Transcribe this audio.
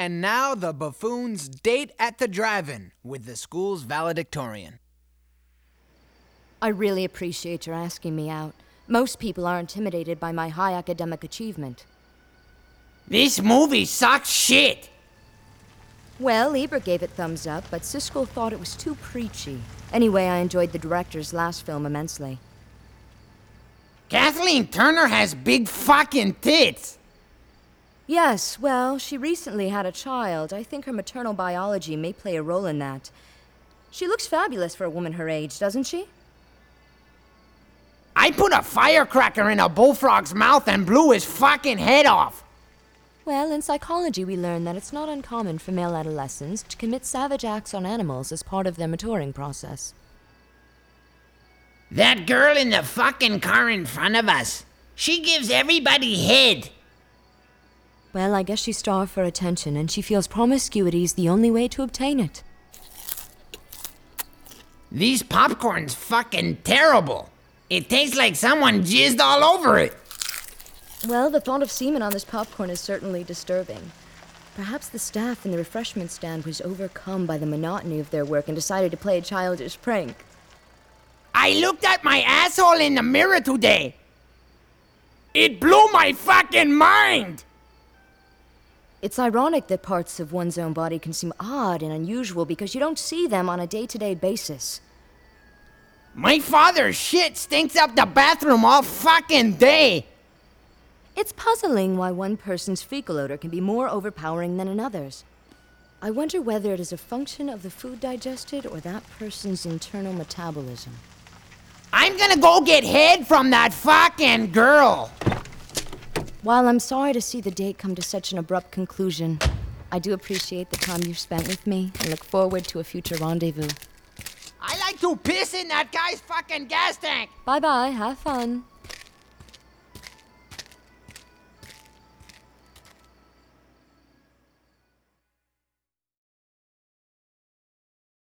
And now the buffoons date at the drive-in with the school's valedictorian. I really appreciate your asking me out. Most people are intimidated by my high academic achievement. This movie sucks shit! Well, Ebert gave it thumbs up, but Siskel thought it was too preachy. Anyway, I enjoyed the director's last film immensely. Kathleen Turner has big fucking tits! Yes, well, she recently had a child. I think her maternal biology may play a role in that. She looks fabulous for a woman her age, doesn't she? I put a firecracker in a bullfrog's mouth and blew his fucking head off! Well, in psychology we learn that it's not uncommon for male adolescents to commit savage acts on animals as part of their maturing process. That girl in the fucking car in front of us, she gives everybody head! Well, I guess she's starved for attention, and she feels promiscuity is the only way to obtain it. These popcorn's fucking terrible! It tastes like someone jizzed all over it! Well, the thought of semen on this popcorn is certainly disturbing. Perhaps the staff in the refreshment stand was overcome by the monotony of their work and decided to play a childish prank. I looked at my asshole in the mirror today! It blew my fucking mind! It's ironic that parts of one's own body can seem odd and unusual because you don't see them on a day-to-day basis. My father's shit stinks up the bathroom all fucking day! It's puzzling why one person's fecal odor can be more overpowering than another's. I wonder whether it is a function of the food digested or that person's internal metabolism. I'm gonna go get head from that fucking girl! While I'm sorry to see the date come to such an abrupt conclusion, I do appreciate the time you've spent with me and look forward to a future rendezvous. I like to piss in that guy's fucking gas tank! Bye-bye, have fun.